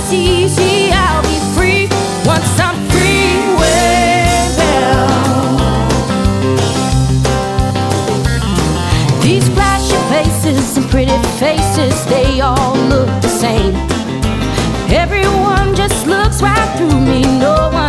it's easy, I'll be free once I'm free. Well, these flashy faces and pretty faces, they all look the same. Everyone just looks right through me. No one